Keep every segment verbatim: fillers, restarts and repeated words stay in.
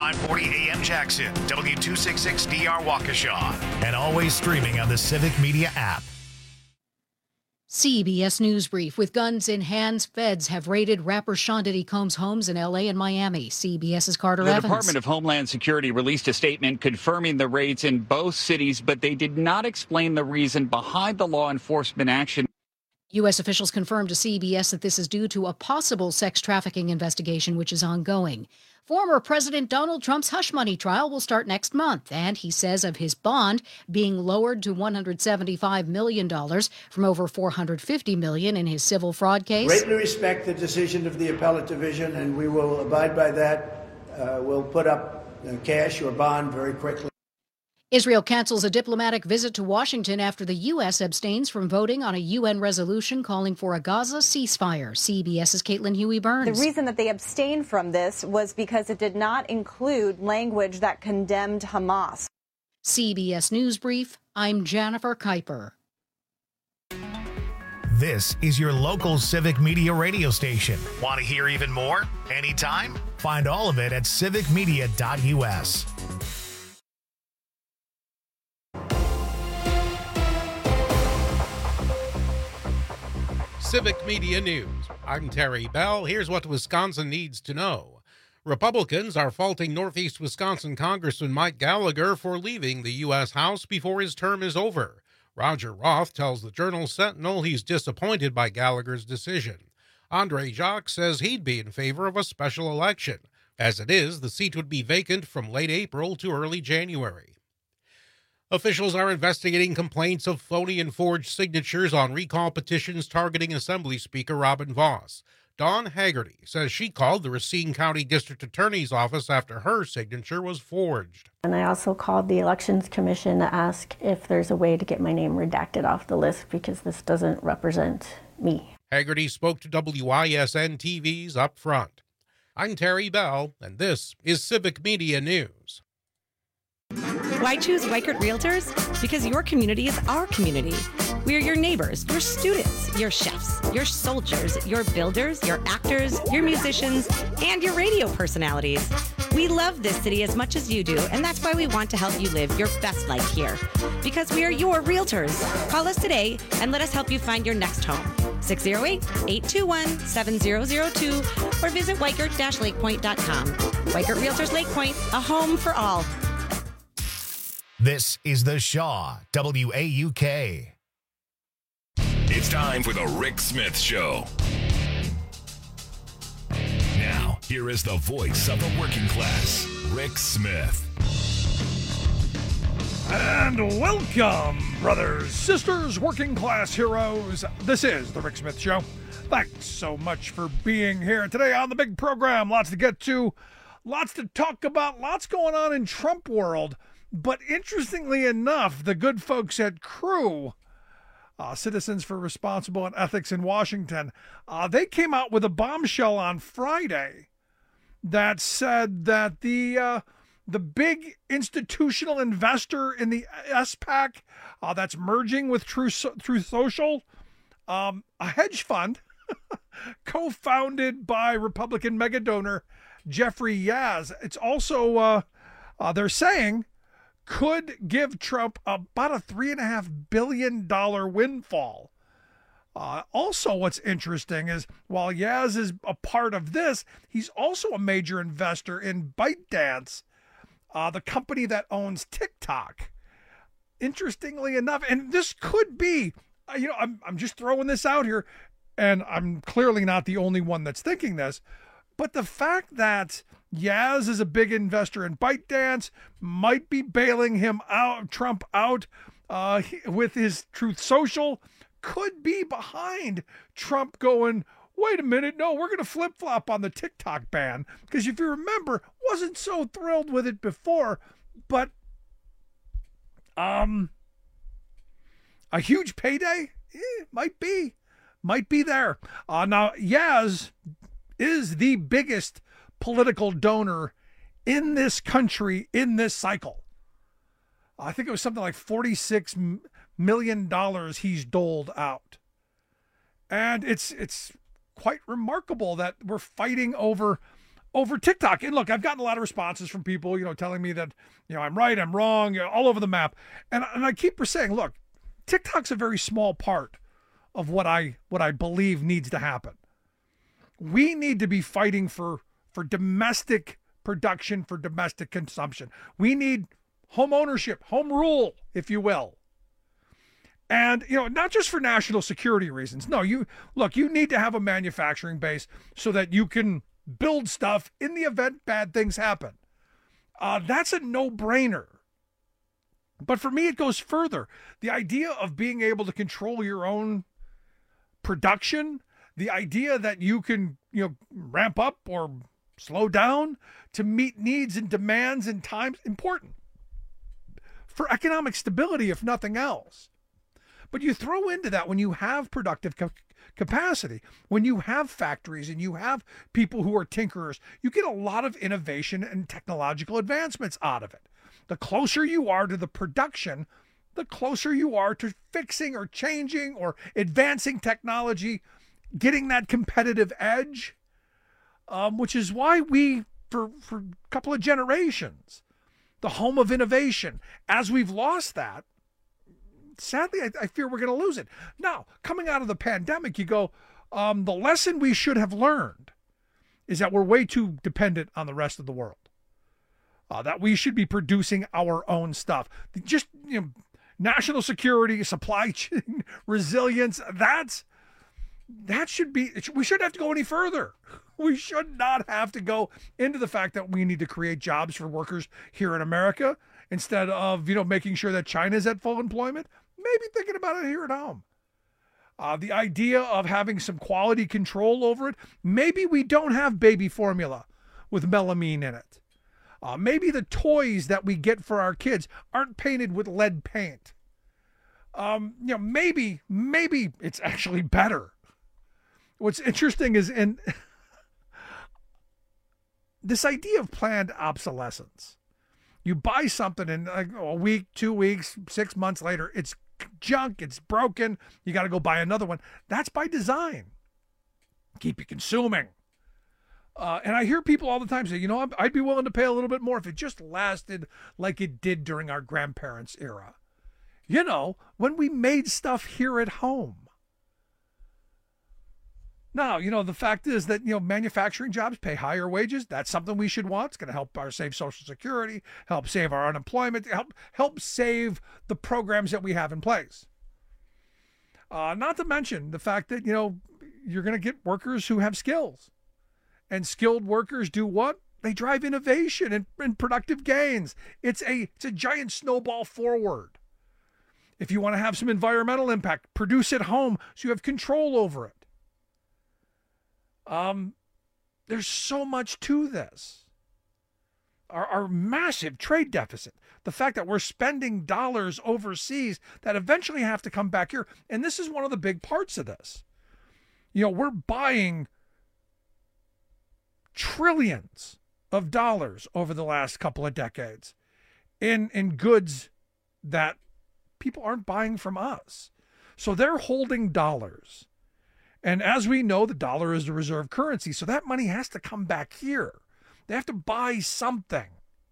five forty A M Jackson, W two sixty-six D R Waukesha, and always streaming on the Civic Media app. C B S News Brief. With guns in hands, feds have raided rapper Sean Diddy Combs' homes in L A and Miami. CBS's Carter the Evans. The Department of Homeland Security released a statement confirming the raids in both cities, but they did not explain the reason behind the law enforcement action. U S officials confirmed to C B S that this is due to a possible sex trafficking investigation, which is ongoing. Former President Donald Trump's hush money trial will start next month, and he says of his bond being lowered to one hundred seventy-five million dollars from over four hundred fifty million dollars in his civil fraud case. Greatly respect the decision of the appellate division, and we will abide by that. Uh, we'll put up uh, cash or bond very quickly. Israel cancels a diplomatic visit to Washington after the U S abstains from voting on a U N resolution calling for a Gaza ceasefire. CBS's Caitlin Huey-Burns. The reason that they abstained from this was because it did not include language that condemned Hamas. C B S News Brief, I'm Jennifer Kuiper. This is your local Civic Media radio station. Want to hear even more? Anytime? Find all of it at civic media dot U S. Civic Media News. I'm Terry Bell. Here's what Wisconsin needs to know. Republicans are faulting Northeast Wisconsin Congressman Mike Gallagher for leaving the U S House before his term is over. Roger Roth tells the Journal Sentinel he's disappointed by Gallagher's decision. Andre Jacques says he'd be in favor of a special election. As it is, the seat would be vacant from late April to early January. Officials are investigating complaints of phony and forged signatures on recall petitions targeting Assembly Speaker Robin Vos. Dawn Haggerty says she called the Racine County District Attorney's Office after her signature was forged. And I also called the Elections Commission to ask if there's a way to get my name redacted off the list because this doesn't represent me. Haggerty spoke to W I S N T V's Up Front. I'm Terry Bell, and this is Civic Media News. Why choose Weichert Realtors? Because your community is our community. We are your neighbors, your students, your chefs, your soldiers, your builders, your actors, your musicians, and your radio personalities. We love this city as much as you do, and that's why we want to help you live your best life here. Because we are your realtors. Call us today and let us help you find your next home. six oh eight, eight two one, seven oh oh two or visit weichert dash lake point dot com. Weichert Realtors Lake Point, a home for all. This is The Shaw, W A U K. It's time for the Rick Smith Show. Now, here is the voice of the working class, Rick Smith. And welcome, brothers, sisters, working class heroes. This is the Rick Smith Show. Thanks so much for being here today on the big program. Lots to get to, lots to talk about, lots going on in Trump world. But interestingly enough, the good folks at Crew, uh, Citizens for Responsible and Ethics in Washington, uh, they came out with a bombshell on Friday that said that the uh, the big institutional investor in the S PAC uh, that's merging with Truth, Truth Social, um, a hedge fund co-founded by Republican mega donor Jeffrey Yaz. It's also, uh, uh, they're saying, could give Trump about a three and a half billion dollar windfall. Uh, also, what's interesting is while Yaz is a part of this, he's also a major investor in ByteDance, uh, the company that owns TikTok. Interestingly enough, and this could be, uh, you know, I'm I'm just throwing this out here, and I'm clearly not the only one that's thinking this, but the fact that Yaz is a big investor in ByteDance, might be bailing him out, Trump out uh, with his Truth Social, could be behind Trump going, wait a minute, no, we're going to flip-flop on the TikTok ban. Because if you remember, wasn't so thrilled with it before, but um, a huge payday? Eh, might be. Might be there. Uh, now, Yaz is the biggest political donor in this country in this cycle. I think it was something like forty-six million dollars he's doled out. And it's it's quite remarkable that we're fighting over over TikTok. And look, I've gotten a lot of responses from people, you know, telling me that, you know, I'm right, I'm wrong, you know, all over the map. And, and I keep saying, look, TikTok's a very small part of what I what I believe needs to happen. We need to be fighting for, for domestic production, for domestic consumption. We need home ownership, home rule, if you will. And, you know, not just for national security reasons. No, you look, you need to have a manufacturing base so that you can build stuff in the event bad things happen. Uh, that's a no-brainer. But for me, it goes further. The idea of being able to control your own production, the idea that you can, you know, ramp up or slow down to meet needs and demands and times, important for economic stability, if nothing else. But you throw into that when you have productive ca- capacity, when you have factories and you have people who are tinkerers, you get a lot of innovation and technological advancements out of it. The closer you are to the production, the closer you are to fixing or changing or advancing technology, getting that competitive edge, um, which is why we, for, for a couple of generations, the home of innovation, as we've lost that, sadly, I, I fear we're going to lose it. Now, coming out of the pandemic, you go, um, the lesson we should have learned is that we're way too dependent on the rest of the world. Uh, that we should be producing our own stuff. Just, you know, national security, supply chain resilience, that's, that should be, we shouldn't have to go any further. We should not have to go into the fact that we need to create jobs for workers here in America instead of, you know, making sure that China's at full employment. Maybe thinking about it here at home. Uh, the idea of having some quality control over it. Maybe we don't have baby formula with melamine in it. Uh, maybe the toys that we get for our kids aren't painted with lead paint. Um, you know, maybe, maybe it's actually better. What's interesting is in this idea of planned obsolescence. You buy something and like a week, two weeks, six months later, it's junk, it's broken. You got to go buy another one. That's by design. Keep you consuming. Uh, and I hear people all the time say, you know, I'd be willing to pay a little bit more if it just lasted like it did during our grandparents' era. You know, when we made stuff here at home. Now, you know, the fact is that, you know, manufacturing jobs pay higher wages. That's something we should want. It's going to help our save Social Security, help save our unemployment, help help save the programs that we have in place. Uh, not to mention the fact that, you know, you're going to get workers who have skills. And skilled workers do what? They drive innovation and, and productive gains. It's a, it's a giant snowball forward. If you want to have some environmental impact, produce at home so you have control over it. Um, there's so much to this. Our, our massive trade deficit, the fact that we're spending dollars overseas that eventually have to come back here. And this is one of the big parts of this. You know, we're buying trillions of dollars over the last couple of decades in, in goods that people aren't buying from us. So they're holding dollars. And as we know, the dollar is the reserve currency. So that money has to come back here. They have to buy something.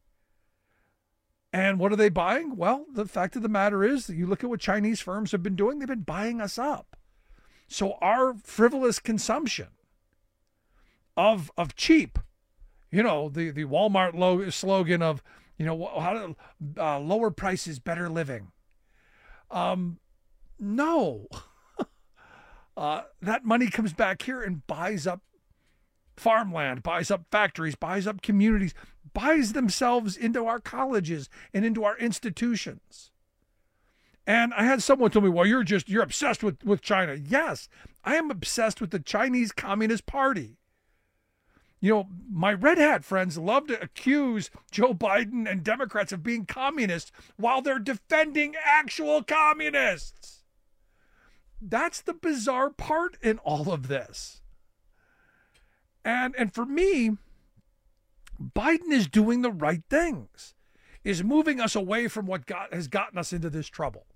And what are they buying? Well, the fact of the matter is that you look at what Chinese firms have been doing, they've been buying us up. So our frivolous consumption of of cheap, you know, the, the Walmart lo- slogan of, you know, how to, uh, lower prices, better living. Um, no. uh, that money comes back here and buys up farmland, buys up factories, buys up communities, buys themselves into our colleges and into our institutions. And I had someone tell me, well, you're just, you're obsessed with, with China. Yes, I am obsessed with the Chinese Communist Party. You know, my red hat friends love to accuse Joe Biden and Democrats of being communists while they're defending actual communists. That's the bizarre part in all of this. And and for me, Biden is doing the right things, is moving us away from what got, has gotten us into this trouble.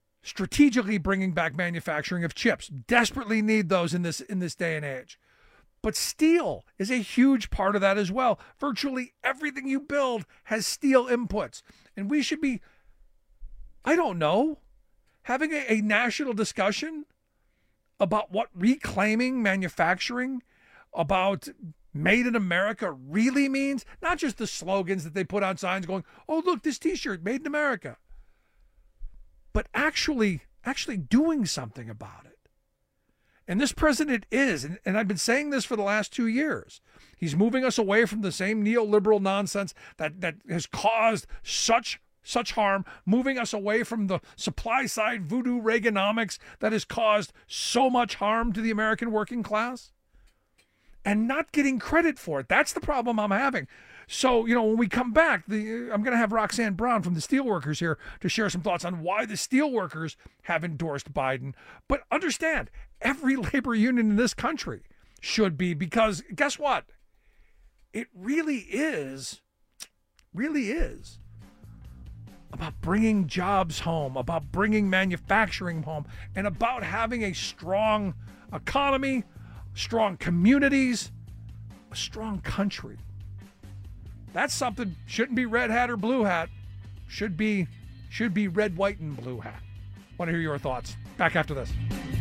Strategically bringing back manufacturing of chips. Desperately need those in this in this day and age. But steel is a huge part of that as well. Virtually everything you build has steel inputs. And we should be, I don't know, having a, a national discussion about what reclaiming manufacturing, about Made in America really means. Not just the slogans that they put on signs going, oh, look, this T-shirt, Made in America. But actually, actually doing something about it. And this president is, and, and I've been saying this for the last two years, he's moving us away from the same neoliberal nonsense that, that has caused such such harm, moving us away from the supply side voodoo Reaganomics that has caused so much harm to the American working class, and not getting credit for it. That's the problem I'm having. So, you know, when we come back, the, I'm going to have Roxanne Brown from the Steelworkers here to share some thoughts on why the Steelworkers have endorsed Biden. But understand, every labor union in this country should be, because guess what? It really is, really is about bringing jobs home, about bringing manufacturing home, and about having a strong economy, strong communities, a strong country. That's something shouldn't be red hat or blue hat. Should be should be red, white, and blue hat. Want to hear your thoughts. Back after this.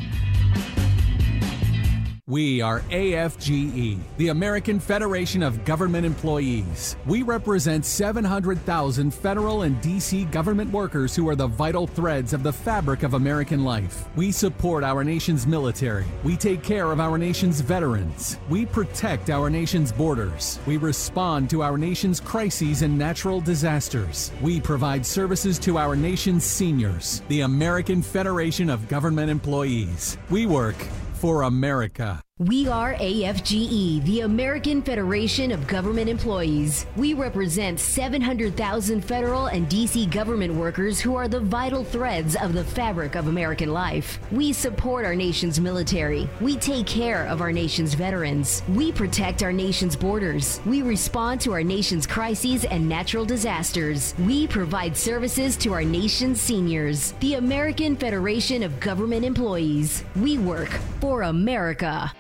We are A F G E, the American Federation of Government Employees. We represent seven hundred thousand federal and D C government workers who are the vital threads of the fabric of American life. We support our nation's military. We take care of our nation's veterans. We protect our nation's borders. We respond to our nation's crises and natural disasters. We provide services to our nation's seniors. The American Federation of Government Employees. We work for America. We are A F G E, the American Federation of Government Employees. We represent seven hundred thousand federal and D C government workers who are the vital threads of the fabric of American life. We support our nation's military. We take care of our nation's veterans. We protect our nation's borders. We respond to our nation's crises and natural disasters. We provide services to our nation's seniors. The American Federation of Government Employees. We work for America.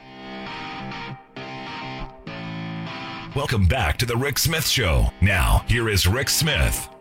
Welcome back to the Rick Smith Show. Now, here is Rick Smith.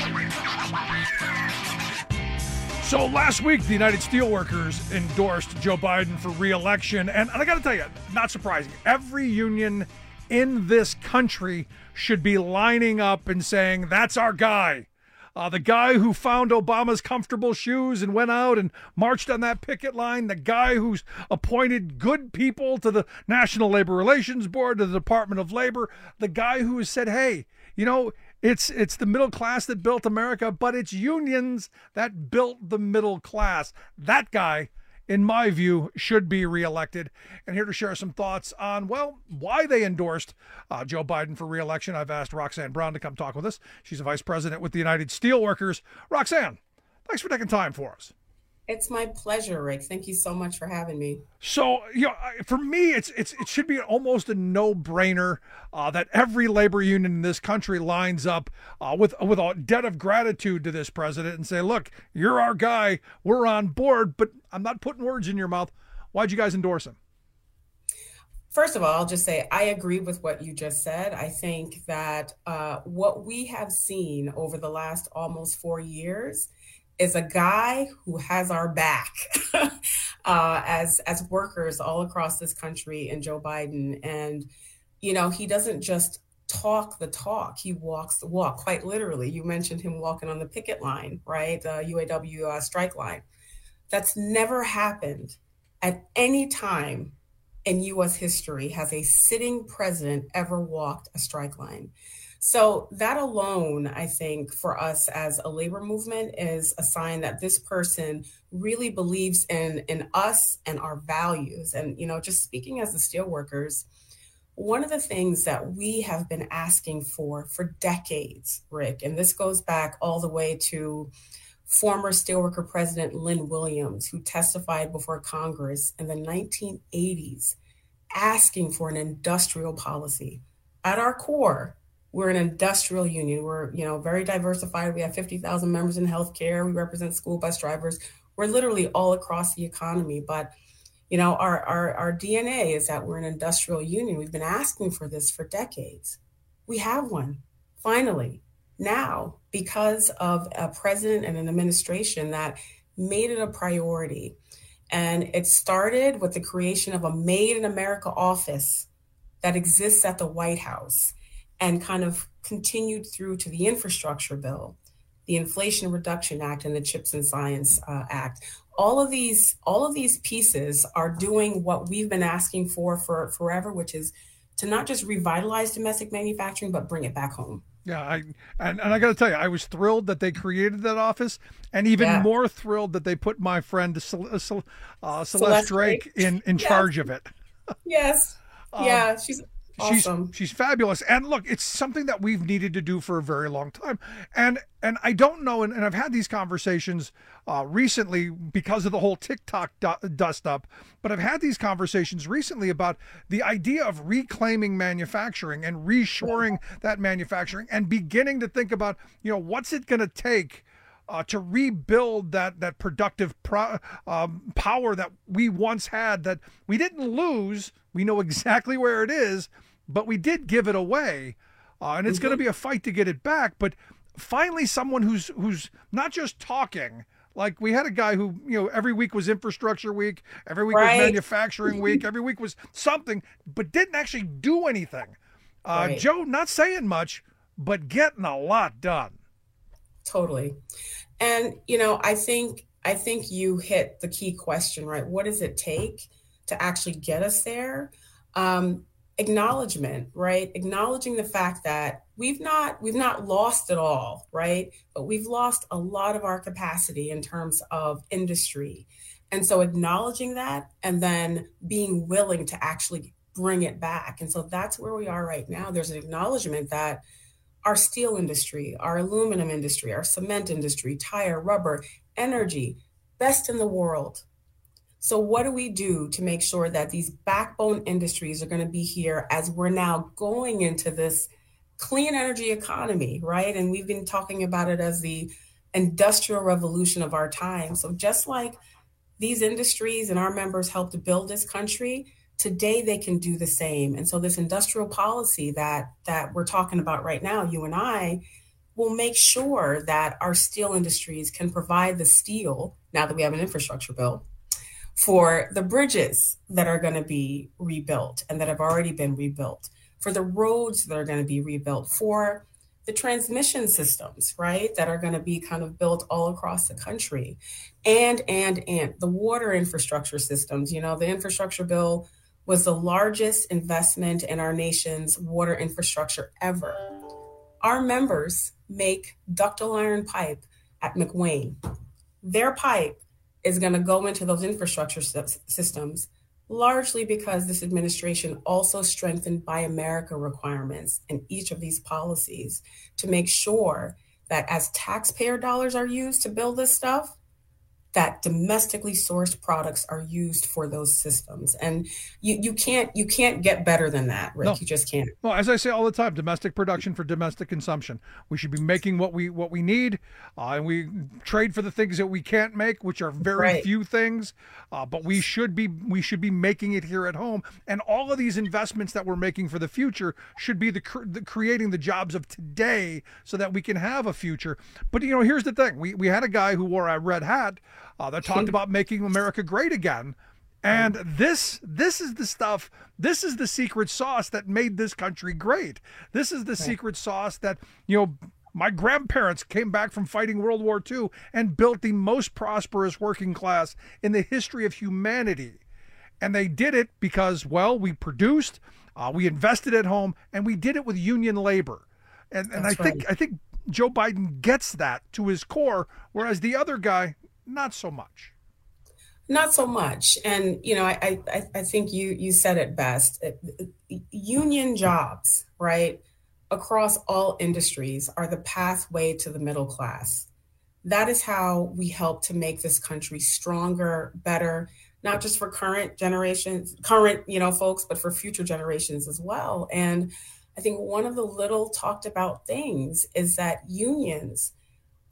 So last week, the United Steelworkers endorsed Joe Biden for re-election. And, and I got to tell you, not surprising. Every union in this country should be lining up and saying, that's our guy. Uh, the guy who found Obama's comfortable shoes and went out and marched on that picket line, the guy who's appointed good people to the National Labor Relations Board, to the Department of Labor, the guy who has said, hey, you know, it's it's the middle class that built America, but it's unions that built the middle class. That guy, in my view, should be reelected. And here to share some thoughts on, well, why they endorsed uh, Joe Biden for reelection, I've asked Roxanne Brown to come talk with us. She's a vice president with the United Steelworkers. Roxanne, thanks for taking time for us. It's my pleasure, Rick. Thank you so much for having me. So, you know, for me, it's it's it should be almost a no-brainer uh, that every labor union in this country lines up uh, with with a debt of gratitude to this president and say, "Look, you're our guy. We're on board." But I'm not putting words in your mouth. Why'd you guys endorse him? First of all, I'll just say I agree with what you just said. I think that uh, what we have seen over the last almost four years is a guy who has our back uh, as as workers all across this country in Joe Biden. And, you know, he doesn't just talk the talk. He walks the walk, quite literally. You mentioned him walking on the picket line, right? The U A W uh, strike line. That's never happened at any time in U S history has a sitting president ever walked a strike line. So that alone, I think, for us as a labor movement is a sign that this person really believes in, in us and our values. And, you know, just speaking as the steelworkers, one of the things that we have been asking for for decades, Rick, and this goes back all the way to former steelworker president Lynn Williams, who testified before Congress in the nineteen eighties, asking for an industrial policy. At our core, we're an industrial union. We're, you know, very diversified. We have fifty thousand members in healthcare. We represent school bus drivers. We're literally all across the economy. But, You know, our, our, our D N A is that we're an industrial union. We've been asking for this for decades. We have one, finally, now, because of a president and an administration that made it a priority. And it started with the creation of a Made in America office that exists at the White House and kind of continued through to the infrastructure bill, the Inflation Reduction Act, and the Chips and Science uh, Act. All of these, all of these pieces are doing what we've been asking for for forever, which is to not just revitalize domestic manufacturing, but bring it back home. Yeah, I and, and I got to tell you, I was thrilled that they created that office, and even yeah. more thrilled that they put my friend Cel- uh, Celeste, Celeste Drake in, in yes. charge of it. Yes. Um, yeah, she's awesome. She's, she's fabulous. And look, it's something that we've needed to do for a very long time. And and I don't know, and, and I've had these conversations uh, recently because of the whole TikTok du- dust up, but I've had these conversations recently about the idea of reclaiming manufacturing and reshoring that manufacturing and beginning to think about, you know, what's it going to take Uh, to rebuild that that productive pro, um, power that we once had, that we didn't lose. We know exactly where it is, but we did give it away, uh, and it's mm-hmm. going to be a fight to get it back. But finally, someone who's who's not just talking. Like we had a guy who, you know, every week was infrastructure week, every week right. was manufacturing week, every week was something, but didn't actually do anything. Uh, right. Joe, not saying much, but getting a lot done. Totally. And, you know, I think I think you hit the key question, right? What does it take to actually get us there? Um, acknowledgement, right? Acknowledging the fact that we've not we've not lost it all, right? But we've lost a lot of our capacity in terms of industry. And so acknowledging that and then being willing to actually bring it back. And so that's where we are right now. There's an acknowledgement that our steel industry, our aluminum industry, our cement industry, tire, rubber, energy, best in the world. So what do we do to make sure that these backbone industries are going to be here as we're now going into this clean energy economy, right? And we've been talking about it as the industrial revolution of our time. So just like these industries and our members helped to build this country, today they can do the same. And so this industrial policy that that we're talking about right now, you and I, will make sure that our steel industries can provide the steel, now that we have an infrastructure bill, for the bridges that are going to be rebuilt and that have already been rebuilt, for the roads that are going to be rebuilt, for the transmission systems, right, that are going to be kind of built all across the country, and, and, and the water infrastructure systems. You know, the infrastructure bill was the largest investment in our nation's water infrastructure ever. Our members make ductile iron pipe at McWane. Their pipe is going to go into those infrastructure systems, largely because this administration also strengthened Buy America requirements in each of these policies to make sure that as taxpayer dollars are used to build this stuff, that domestically sourced products are used for those systems. And you, you can't you can't get better than that, Rick. No. You just can't. Well, as I say all the time, domestic production for domestic consumption. We should be making what we what we need, uh, and we trade for the things that we can't make, which are very right. few things. Uh, but we should be we should be making it here at home. And all of these investments that we're making for the future should be the, the creating the jobs of today, so that we can have a future. But you know, here's the thing: we we had a guy who wore a red hat. Uh, that talked about making America great again. And this this is the stuff, this is the secret sauce that made this country great. This is the secret sauce that, you know, my grandparents came back from fighting World War Two and built the most prosperous working class in the history of humanity. And they did it because, well, we produced, uh, we invested at home, and we did it with union labor. And and That's I think right. I think Joe Biden gets that to his core, whereas the other guy, not so much. Not so much. And, you know, I, I, I think you, you said it best. Union jobs, right, across all industries are the pathway to the middle class. That is how we help to make this country stronger, better, not just for current generations, current, you know, folks, but for future generations as well. And I think one of the little talked about things is that unions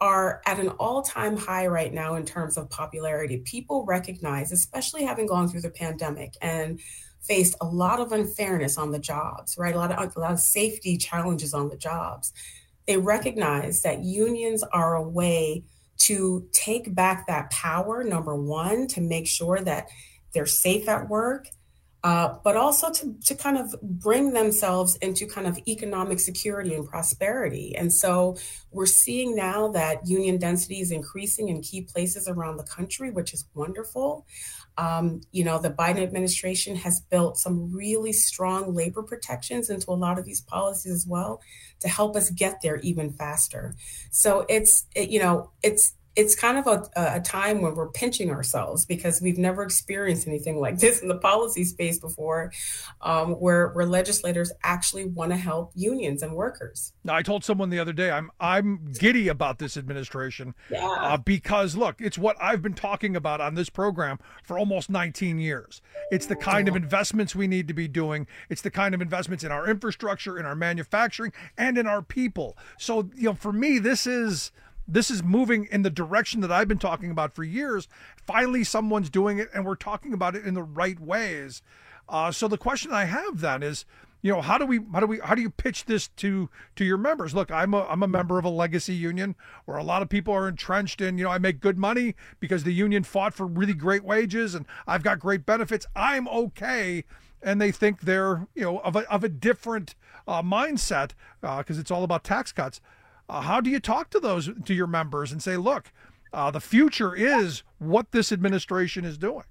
are at an all-time high right now in terms of popularity. People recognize, especially having gone through the pandemic and faced a lot of unfairness on the jobs, right? A lot of, a lot of safety challenges on the jobs. They recognize that unions are a way to take back that power, number one, to make sure that they're safe at work, uh, but also to, to kind of bring themselves into kind of economic security and prosperity. And so we're seeing now that union density is increasing in key places around the country, which is wonderful. Um, you know, the Biden administration has built some really strong labor protections into a lot of these policies as well to help us get there even faster. So it's, it, you know, it's, It's kind of a, a time when we're pinching ourselves because we've never experienced anything like this in the policy space before, um, where, where legislators actually want to help unions and workers. Now, I told someone the other day, I'm I'm giddy about this administration yeah. uh, because, look, it's what I've been talking about on this program for almost nineteen years. It's the kind of investments we need to be doing. It's the kind of investments in our infrastructure, in our manufacturing, and in our people. So, you know, for me, this is... This is moving in the direction that I've been talking about for years. Finally, someone's doing it, and we're talking about it in the right ways. Uh, so the question I have then is, you know, how do we, how do we, how do you pitch this to to your members? Look, I'm a I'm a member of a legacy union where a lot of people are entrenched in. You know, I make good money because the union fought for really great wages, and I've got great benefits. I'm okay. And they think they're, you know, of a of a different uh, mindset because uh, it's all about tax cuts. Uh, how do you talk to those, to your members and say, look, uh, the future is what this administration is doing?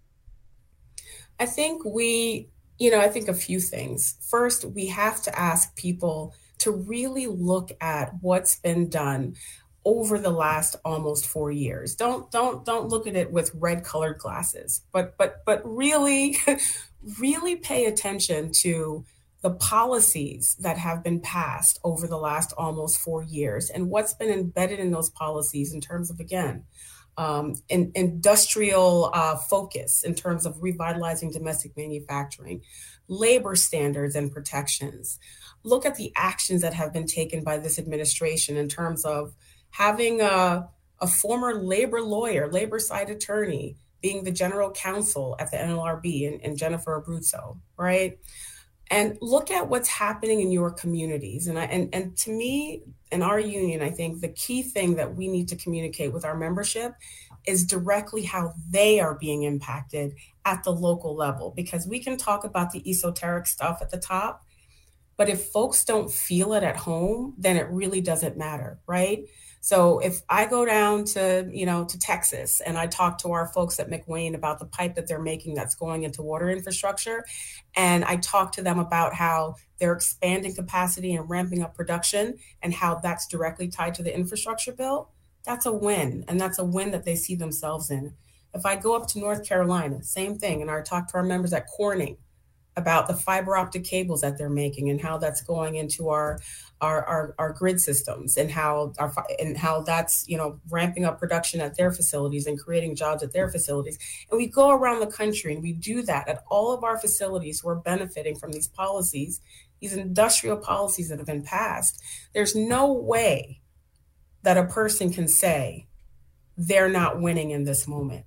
I think we, you know, I think a few things. First, we have to ask people to really look at what's been done over the last almost four years. Don't don't don't look at it with red colored glasses, but but but really, really pay attention to the policies that have been passed over the last almost four years and what's been embedded in those policies in terms of, again, um, in, industrial uh, focus in terms of revitalizing domestic manufacturing, labor standards and protections. Look at the actions that have been taken by this administration in terms of having a, a former labor lawyer, labor side attorney, being the general counsel at the N L R B and, and Jennifer Abruzzo, right? And look at what's happening in your communities. And, I, and, and to me, in our union, I think the key thing that we need to communicate with our membership is directly how they are being impacted at the local level. Because we can talk about the esoteric stuff at the top, but if folks don't feel it at home, then it really doesn't matter, right? So if I go down to, you know, to Texas and I talk to our folks at McWane about the pipe that they're making that's going into water infrastructure, and I talk to them about how they're expanding capacity and ramping up production and how that's directly tied to the infrastructure bill, that's a win. And that's a win that they see themselves in. If I go up to North Carolina, same thing. And I talk to our members at Corning about the fiber optic cables that they're making and how that's going into our our our, our grid systems and how our, and how that's, you know, ramping up production at their facilities and creating jobs at their facilities. And we go around the country and we do that at all of our facilities who are benefiting from these policies, these industrial policies that have been passed. There's no way that a person can say they're not winning in this moment.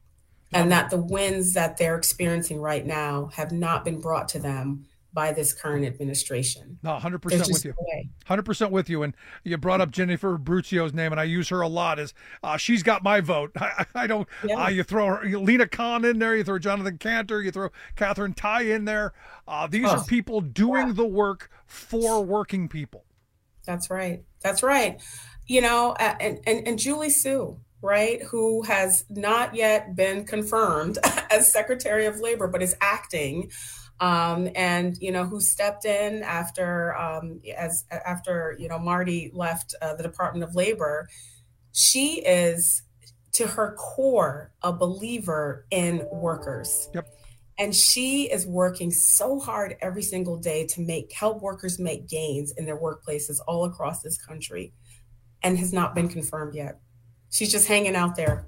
And that the wins that they're experiencing right now have not been brought to them by this current administration. No, one hundred percent with you. one hundred percent with you. And you brought up Jennifer Abruzzo's name, and I use her a lot. As uh, she's got my vote. I, I don't. Yeah. Uh, you throw her, you, Lena Khan in there. You throw Jonathan Cantor. You throw Catherine Tai in there. Uh, these oh. are people doing yeah. the work for working people. That's right. That's right. You know, and and, and Julie Su, right, who has not yet been confirmed as Secretary of Labor, but is acting, um, and, you know, who stepped in after, um, as after, you know, Marty left uh, the Department of Labor. She is, to her core, a believer in workers. Yep. And she is working so hard every single day to make help workers make gains in their workplaces all across this country, and has not been confirmed yet. She's just hanging out there.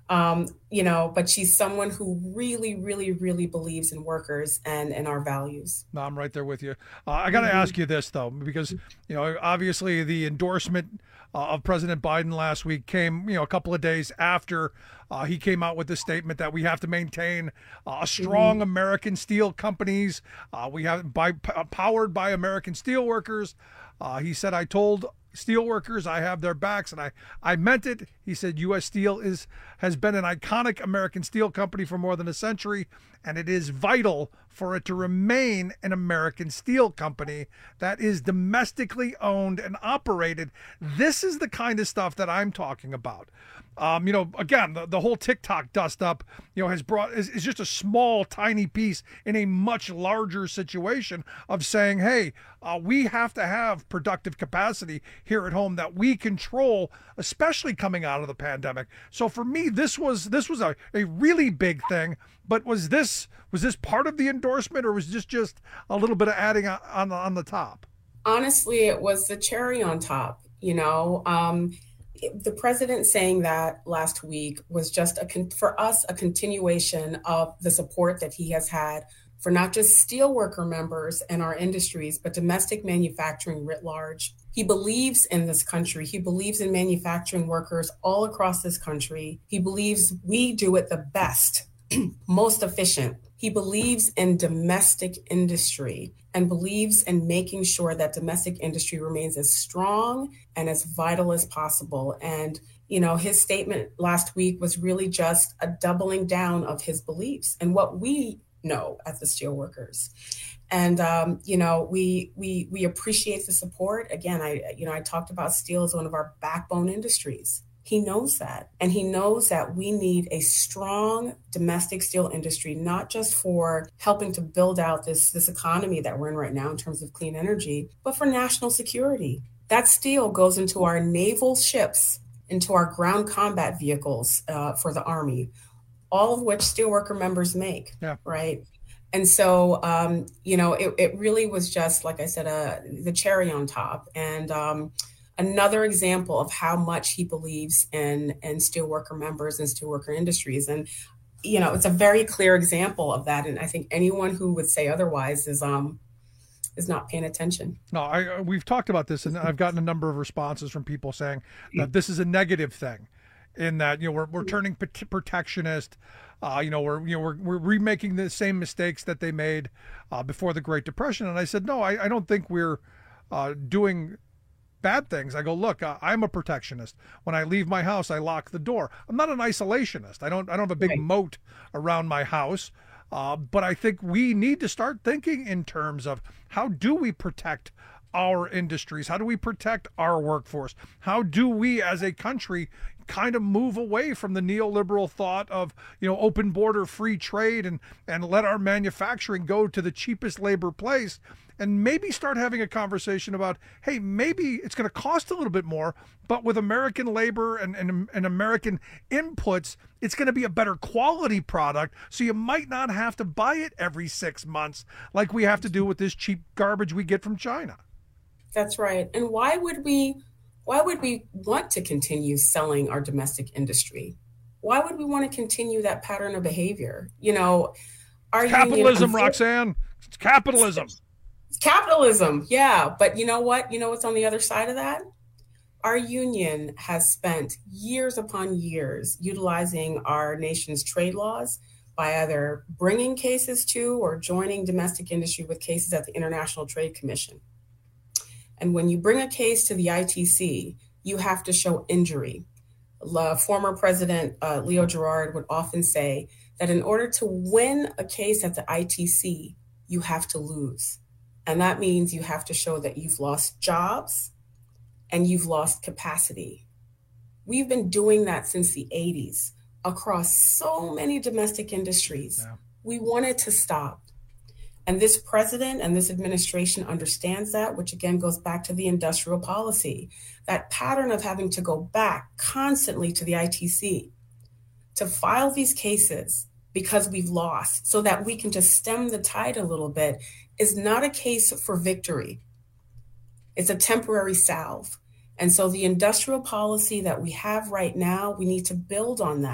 Um, you know, but she's someone who really, really, really believes in workers and, and our values. No, I'm right there with you. Uh, I got to mm-hmm. ask you this, though, because, you know, obviously the endorsement uh, of President Biden last week came, you know, a couple of days after uh, he came out with the statement that we have to maintain uh, strong mm-hmm. American steel companies. Uh, we have by p- powered by American steel workers. Uh, he said, I told steelworkers I have their backs, and I, I meant it. He said U S Steel is has been an iconic American steel company for more than a century, and it is vital for it to remain an American steel company that is domestically owned and operated. This is the kind of stuff that I'm talking about. Um, you know, again, the, the whole TikTok dust up, you know, has brought is, is just a small, tiny piece in a much larger situation of saying, hey, uh, we have to have productive capacity here at home that we control, especially coming out of the pandemic. So for me, this was this was a, a really big thing. But was this was this part of the endorsement, or was this just a little bit of adding on on the, on the top? Honestly, it was the cherry on top. You know. Um, The president saying that last week was just, a con- for us, a continuation of the support that he has had for not just steelworker members and our industries, but domestic manufacturing writ large. He believes in this country. He believes in manufacturing workers all across this country. He believes we do it the best, most efficient. He believes in domestic industry and believes in making sure that domestic industry remains as strong and as vital as possible. And, you know, his statement last week was really just a doubling down of his beliefs and what we know as the steelworkers. And, um, you know, we we we appreciate the support. Again, I, you know, I talked about steel as one of our backbone industries. He knows that. And he knows that we need a strong domestic steel industry, not just for helping to build out this, this economy that we're in right now in terms of clean energy, but for national security. That steel goes into our naval ships, into our ground combat vehicles uh, for the Army, all of which steelworker members make, yeah. right? And so, um, you know, it, it really was just, like I said, uh, the cherry on top. And, um, another example of how much he believes in, in steelworker members and steelworker industries. And, you know, it's a very clear example of that. And I think anyone who would say otherwise is um is not paying attention. No, I we've talked about this, and I've gotten a number of responses from people saying that this is a negative thing, in that, you know, we're we're turning protectionist. Uh, you know, we're you know we're we're remaking the same mistakes that they made uh, before the Great Depression. And I said, no, I, I don't think we're uh, doing bad things. I go, look, uh, I'm a protectionist. When I leave my house, I lock the door. I'm not an isolationist. I don't I don't have a big right. moat around my house. Uh, but I think we need to start thinking in terms of how do we protect our industries? How do we protect our workforce? How do we as a country kind of move away from the neoliberal thought of, you know, open border, free trade, and, and let our manufacturing go to the cheapest labor place? And maybe start having a conversation about, hey, maybe it's going to cost a little bit more, but with American labor and, and, and American inputs, it's going to be a better quality product. So you might not have to buy it every six months like we have to do with this cheap garbage we get from China. That's right. And why would we, why would we want to continue selling our domestic industry? Why would we want to continue that pattern of behavior? You know, our capitalism, union, Roxanne. It's capitalism. It's capitalism, yeah. But you know what? You know what's on the other side of that? Our union has spent years upon years utilizing our nation's trade laws by either bringing cases to or joining domestic industry with cases at the International Trade Commission. And when you bring a case to the I T C, you have to show injury. La, former President uh, Leo Gerard would often say that in order to win a case at the I T C, you have to lose. And that means you have to show that you've lost jobs and you've lost capacity. We've been doing that since the eighties across so many domestic industries. Yeah. We wanted to stop. And this president and this administration understands that, which again goes back to the industrial policy, that pattern of having to go back constantly to the I T C to file these cases because we've lost so that we can just stem the tide a little bit is not a case for victory. It's a temporary salve. And so the industrial policy that we have right now, we need to build on that.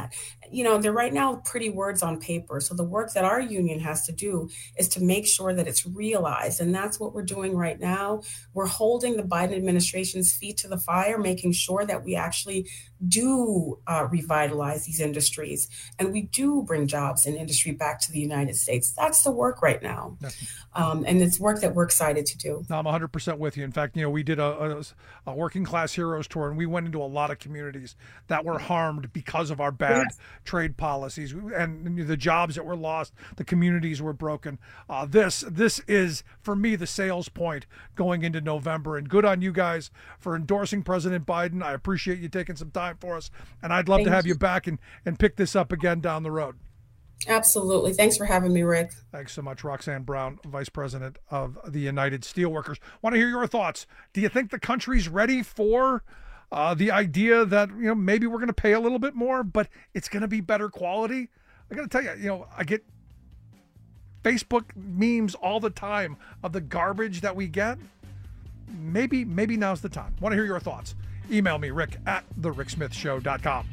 you know, they're right now pretty words on paper. So the work that our union has to do is to make sure that it's realized. And that's what we're doing right now. We're holding the Biden administration's feet to the fire, making sure that we actually do uh, revitalize these industries and we do bring jobs and industry back to the United States. That's the work right now. Um, and it's work that we're excited to do. No, I'm one hundred percent with you. In fact, you know, we did a, a, a Working Class Heroes tour, and we went into a lot of communities that were harmed because of our bad yes. trade policies and the jobs that were lost, the communities were broken. Uh, this this is, for me, the sales point going into November. And good on you guys for endorsing President Biden. I appreciate you taking some time for us, and I'd love Thank to have you. you back and, and pick this up again down the road. Absolutely. Thanks for having me, Rick. Thanks so much, Roxanne Brown, Vice President of the United Steelworkers. Want to hear your thoughts. Do you think the country's ready for uh, the idea that, you know, maybe we're going to pay a little bit more, but it's going to be better quality? I got to tell you, you know, I get Facebook memes all the time of the garbage that we get. Maybe, maybe now's the time. Want to hear your thoughts. Email me, Rick at the rick smith show dot com.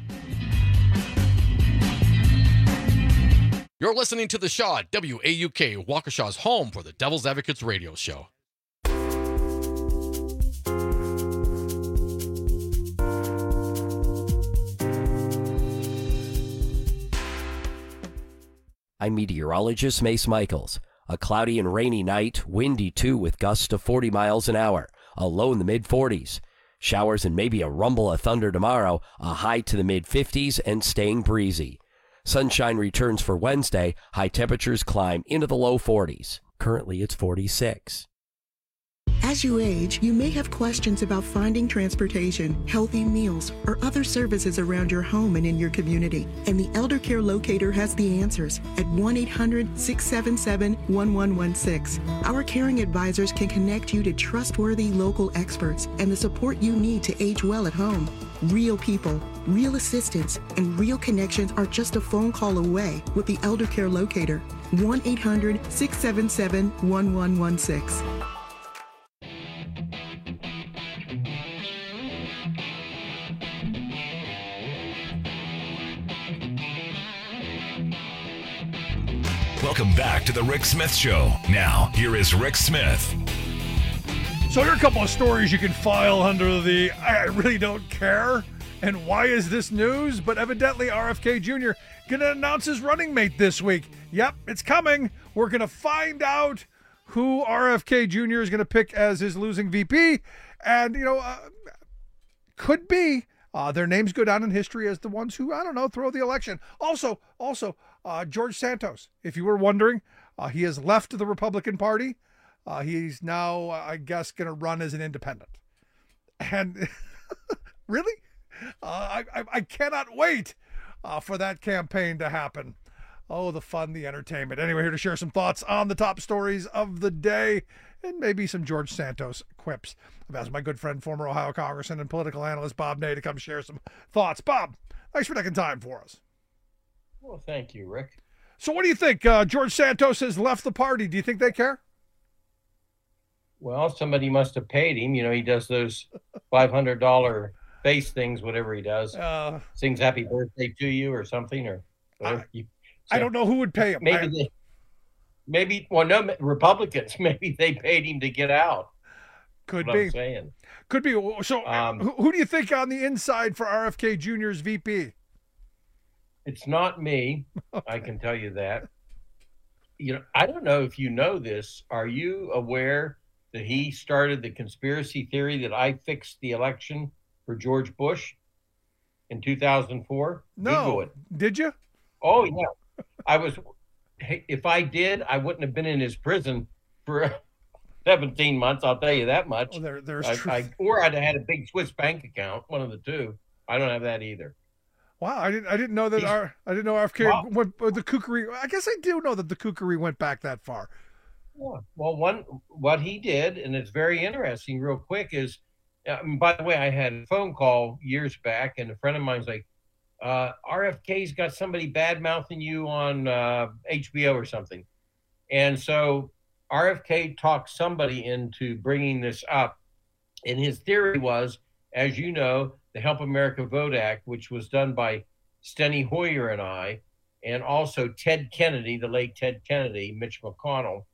You're listening to The Shaw at W A U K, Waukesha's home for the Devil's Advocates radio show. I'm meteorologist Mace Michaels. A cloudy and rainy night, windy too with gusts to forty miles an hour, a low in the mid forties. Showers and maybe a rumble of thunder tomorrow, a high to the mid fifties and staying breezy. Sunshine returns for Wednesday, high temperatures climb into the low forties. Currently it's forty-six. As you age, you may have questions about finding transportation, healthy meals, or other services around your home and in your community. And the Elder Care Locator has the answers at one eight hundred, six seven seven, one one one six. Our caring advisors can connect you to trustworthy local experts and the support you need to age well at home. Real people, real assistance, and real connections are just a phone call away with the Elder Care Locator. one eight hundred, six seven seven, one one one six. Welcome back to the Rick Smith Show. Now, here is Rick Smith. So here are a couple of stories you can file under the I really don't care and why is this news? But evidently R F K Junior going to announce his running mate this week. Yep, it's coming. We're going to find out who R F K Junior is going to pick as his losing V P. And, you know, uh, could be uh, their names go down in history as the ones who, I don't know, throw the election. Also, also, Uh, George Santos, if you were wondering, uh, he has left the Republican Party. Uh, he's now, uh, I guess, going to run as an independent. And really? Uh, I, I, I cannot wait uh, for that campaign to happen. Oh, the fun, the entertainment. Anyway, here to share some thoughts on the top stories of the day and maybe some George Santos quips. I've asked my good friend, former Ohio Congressman and political analyst Bob Ney to come share some thoughts. Bob, thanks for taking time for us. Well, thank you, Rick. So what do you think? Uh, George Santos has left the party. Do you think they care? Well, somebody must have paid him. You know, he does those five hundred dollars face things, whatever he does. Uh, Sings happy birthday to you or something. or whatever. I, you, so I don't know who would pay him. Maybe, I, they, maybe well, no, Republicans, maybe they paid him to get out. Could That's be. What I'm saying. Could be. So um, who, who do you think on the inside for R F K Junior's V P? It's not me. I can tell you that. You know, I don't know if you know this. Are you aware that he started the conspiracy theory that I fixed the election for George Bush in two thousand four? No. Google it. Did you? Oh, yeah. I was, if I did, I wouldn't have been in his prison for seventeen months. I'll tell you that much. Well, there, there's I, truth. I, or I'd have had a big Swiss bank account, one of the two. I don't have that either. Wow, I didn't. I didn't know that. Our, I didn't know R F K wow. went the kookery. I guess I do know that the kookery went back that far. Yeah. Well, one what he did, and it's very interesting. Real quick is, um, by the way, I had a phone call years back, and a friend of mine's like, uh, "R F K's got somebody bad mouthing you on uh, H B O or something," and so R F K talked somebody into bringing this up, and his theory was, as you know, the Help America Vote Act, which was done by Steny Hoyer and I, and also Ted Kennedy, the late Ted Kennedy, Mitch McConnell.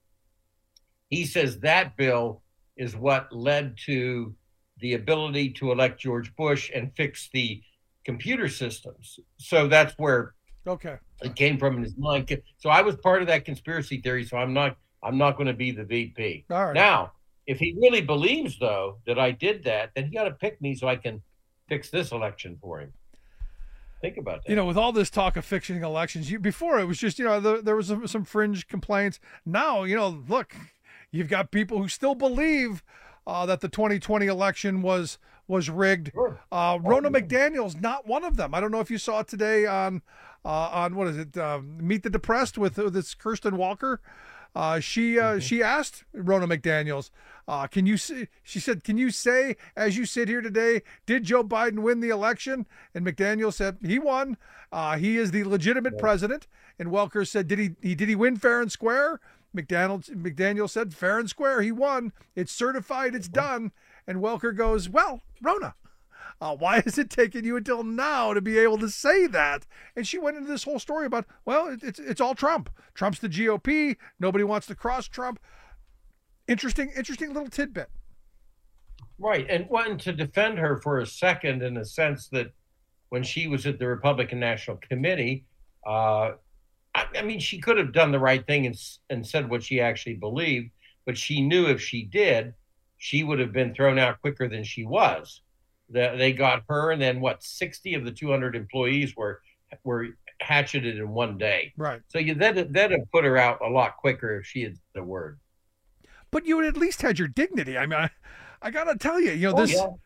He says that bill is what led to the ability to elect George Bush and fix the computer systems. So that's where okay it came from in his mind. So I was part of that conspiracy theory. So I'm not I'm not going to be the V P. All right. Now, if he really believes though that I did that, then he got to pick me so I can fix this election for him. Think about that. You know, with all this talk of fixing elections, you, before it was just, you know, the, there was some, some fringe complaints. Now, you know, look, you've got people who still believe uh, that the twenty twenty election was was rigged. Sure. Uh, Ronna McDaniel's not one of them. I don't know if you saw it today on uh, on what is it, uh, Meet the Depressed with, with this Kirsten Walker. Uh, she uh, mm-hmm. she asked Ronna McDaniel's, uh, can you see? She said, "Can you say, as you sit here today, did Joe Biden win the election?" And McDaniel said, "He won. Uh, he is the legitimate yeah. president." And Welker said, "Did he, he did he win fair and square?" McDaniel McDaniel said, "Fair and square. He won. It's certified. It's done." And Welker goes, "Well, Ronna, uh, why has it taken you until now to be able to say that?" And she went into this whole story about, well, it, it's it's all Trump. Trump's the G O P. Nobody wants to cross Trump. Interesting, interesting little tidbit. Right, and wanting to defend her for a second in the sense that when she was at the Republican National Committee, uh, I, I mean, she could have done the right thing and, and said what she actually believed, but she knew if she did, she would have been thrown out quicker than she was. The, they got her, and then what? sixty of the two hundred employees were were hatcheted in one day. Right. So you that that have put her out a lot quicker if she had said a word. But you at least had your dignity. I mean, I, I gotta tell you, you know Oh, this. yeah.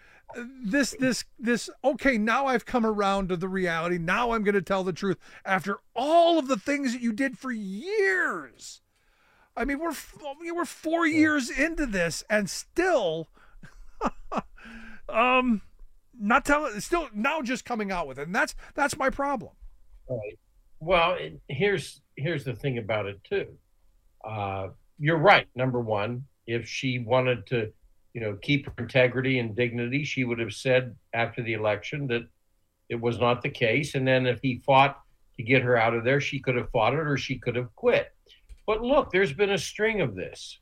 This, this, this, okay, now I've come around to the reality. Now I'm going to tell the truth after all of the things that you did for years. I mean, we're, we're four years into this and still, um, not telling, still now just coming out with it. And that's, that's my problem. Right. Well, it, here's, here's the thing about it too. Uh, you're right. Number one, if she wanted to, you know, keep her integrity and dignity, she would have said after the election that it was not the case. And then if he fought to get her out of there, she could have fought it or she could have quit. But look, there's been a string of this,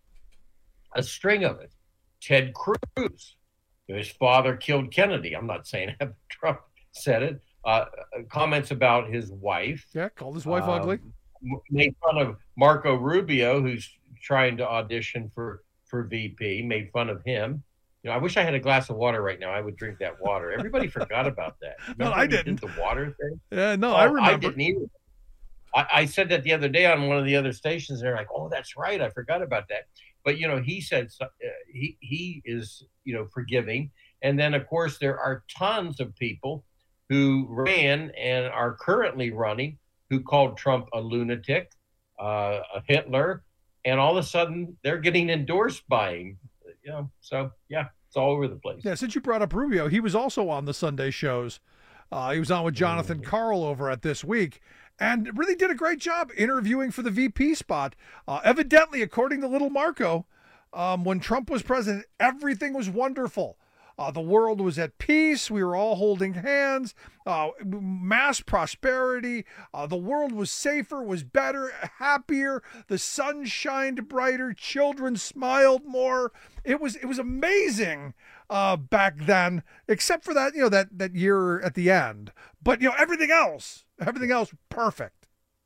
a string of it. Ted Cruz, his father killed Kennedy. I'm not saying that, Trump said it. Uh, comments about his wife. Yeah, called his wife um, ugly. Made fun of Marco Rubio, who's trying to audition for for V P, made fun of him. You know, I wish I had a glass of water right now. I would drink that water. Everybody forgot about that. No, I didn't. Did the water thing? Yeah, no, oh, I remember. I didn't either. I, I said that the other day on one of the other stations. They're like, "Oh, that's right. I forgot about that." But you know, he said uh, he he is you know forgiving. And then of course there are tons of people who ran and are currently running who called Trump a lunatic, uh, a Hitler. And all of a sudden, they're getting endorsed by him. You know, so yeah, it's all over the place. Yeah, since you brought up Rubio, he was also on the Sunday shows. Uh, he was on with Jonathan Mm-hmm. Karl over at This Week, and really did a great job interviewing for the V P spot. Uh, evidently, according to Little Marco, um, when Trump was president, everything was wonderful. Uh, the world was at peace. We were all holding hands. Uh, mass prosperity. Uh, the world was safer, was better, happier. The sun shined brighter. Children smiled more. It was it was amazing uh, back then, except for that you know that that year at the end. But you know everything else, everything else, perfect.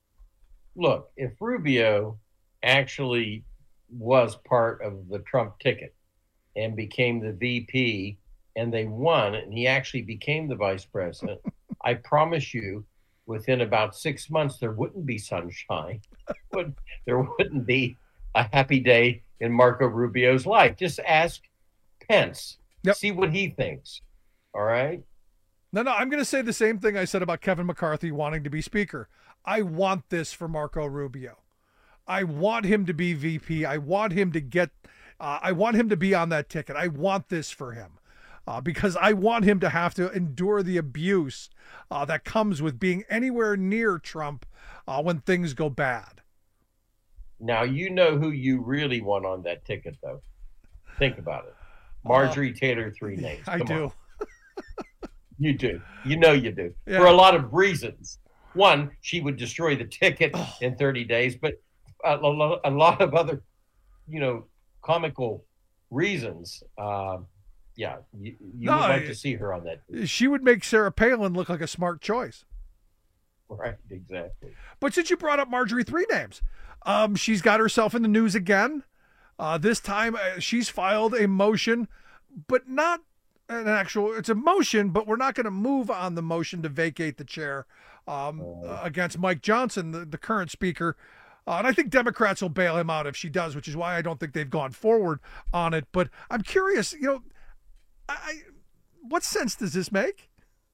Look, if Rubio actually was part of the Trump ticket and became the V P, and they won, and he actually became the vice president, I promise you, within about six months, there wouldn't be sunshine. Would there wouldn't be a happy day in Marco Rubio's life. Just ask Pence. Yep. See what he thinks. All right? No, no, I'm going to say the same thing I said about Kevin McCarthy wanting to be speaker. I want this for Marco Rubio. I want him to be V P. I want him to get, uh, I want him to be on that ticket. I want this for him. Uh, because I want him to have to endure the abuse uh, that comes with being anywhere near Trump uh, when things go bad. Now, you know who you really want on that ticket, though. Think about it. Marjorie uh, Taylor, three names. I Come do. on. You do. You know you do. Yeah. For a lot of reasons. One, she would destroy the ticket oh. in thirty days, but a, a, a lot of other, you know, comical reasons. Uh, yeah, you, you no, would like to see her on that. She would make Sarah Palin look like a smart choice. Right, exactly. But since you brought up Marjorie Three Names, um, she's got herself in the news again. Uh, this time uh, she's filed a motion, but not an actual, it's a motion, but we're not going to move on the motion to vacate the chair um, uh, against Mike Johnson, the, the current speaker. Uh, and I think Democrats will bail him out if she does, which is why I don't think they've gone forward on it. But I'm curious, you know, I, what sense does this make?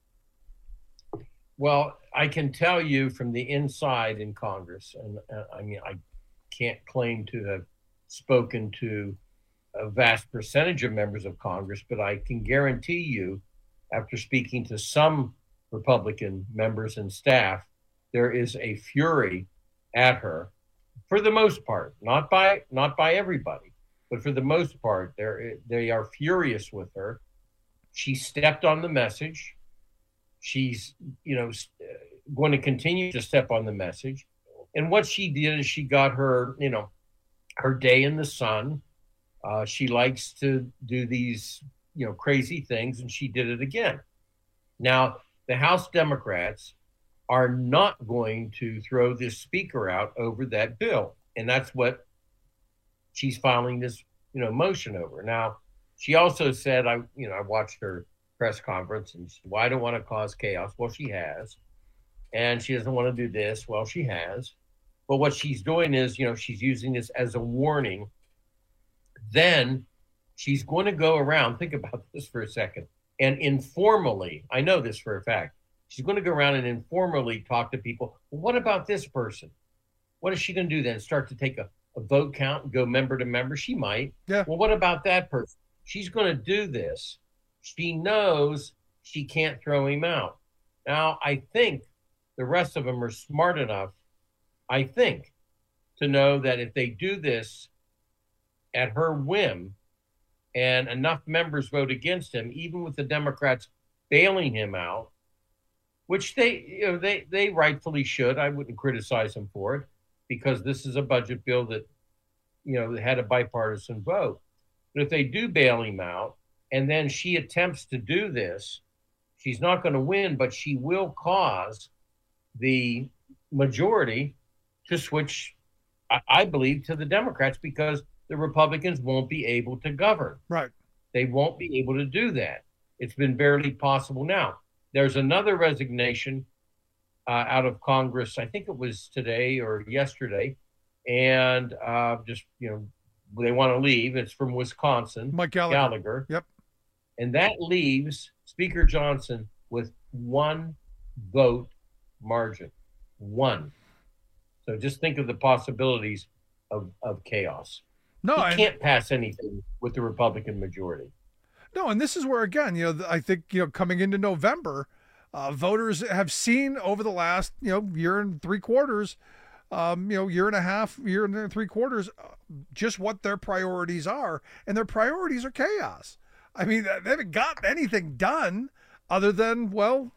Well, I can tell you from the inside in Congress, and uh, I mean, I can't claim to have spoken to a vast percentage of members of Congress, but I can guarantee you, after speaking to some Republican members and staff, there is a fury at her, for the most part, not by not by everybody, but for the most part, they they are furious with her. She stepped on the message. She's, you know, going to continue to step on the message. And what she did is she got her, you know, her day in the sun. Uh, she likes to do these, you know, crazy things, and she did it again. Now, the House Democrats are not going to throw this speaker out over that bill. And that's what she's filing this, you know, motion over. Now, she also said, I, you know, I watched her press conference and she said, well, I don't want to cause chaos. Well, she has. And she doesn't want to do this. Well, she has. But what she's doing is, you know, she's using this as a warning. Then she's going to go around, think about this for a second, and informally, I know this for a fact, she's going to go around and informally talk to people. Well, what about this person? What is she going to do then? Start to take a, a vote count and go member to member? She might. Yeah. Well, what about that person? She's going to do this. She knows she can't throw him out. Now, I think the rest of them are smart enough, I think, to know that if they do this at her whim and enough members vote against him, even with the Democrats bailing him out, which they, you know, they, they rightfully should. I wouldn't criticize them for it because this is a budget bill that, you know, had a bipartisan vote. But if they do bail him out and then she attempts to do this, she's not going to win, but she will cause the majority to switch, I, I believe, to the Democrats because the Republicans won't be able to govern. Right. They won't be able to do that. It's been barely possible now. There's another resignation uh, out of Congress. I think it was today or yesterday. And uh, just, you know, they want to leave. It's from Wisconsin. Mike Gallagher. Gallagher. Yep. And that leaves Speaker Johnson with one vote margin. One. So just think of the possibilities of, of chaos. No, he I, can't pass anything with the Republican majority. No, and this is where, again, you know, I think, you know, coming into November, uh, voters have seen over the last, you know, year and three quarters, um, you know, year and a half, year and three quarters, uh, just what their priorities are. And their priorities are chaos. I mean, they haven't got anything done other than, well,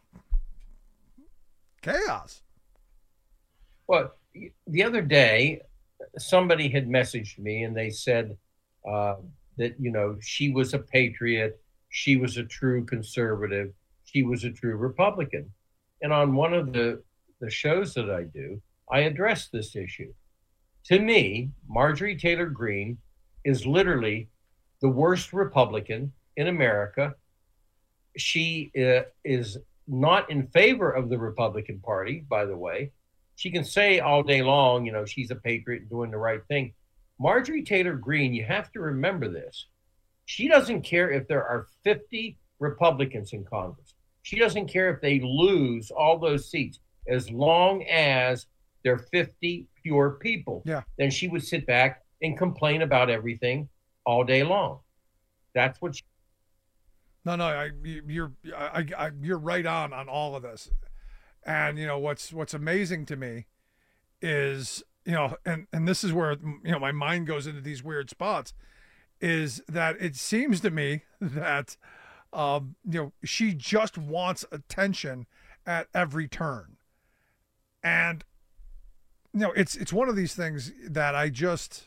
chaos. Well, the other day, somebody had messaged me and they said uh, that, you know, she was a patriot. She was a true conservative. She was a true Republican. And on one of the, the shows that I do, I addressed this issue. To me, Marjorie Taylor Greene is literally the worst Republican in America. She uh, is not in favor of the Republican Party, by the way. She can say all day long, you know, she's a patriot and doing the right thing. Marjorie Taylor Greene, you have to remember this. She doesn't care if there are fifty Republicans in Congress. She doesn't care if they lose all those seats, as long as they're fifty pure people. Yeah. Then she would sit back and complain about everything all day long. That's what she... No, no, I, you're, I, I, you're right on on all of this. And, you know, what's what's amazing to me is, you know, and, and this is where, you know, my mind goes into these weird spots, is that it seems to me that Um, you know, she just wants attention at every turn. And, you know, it's it's one of these things that I just,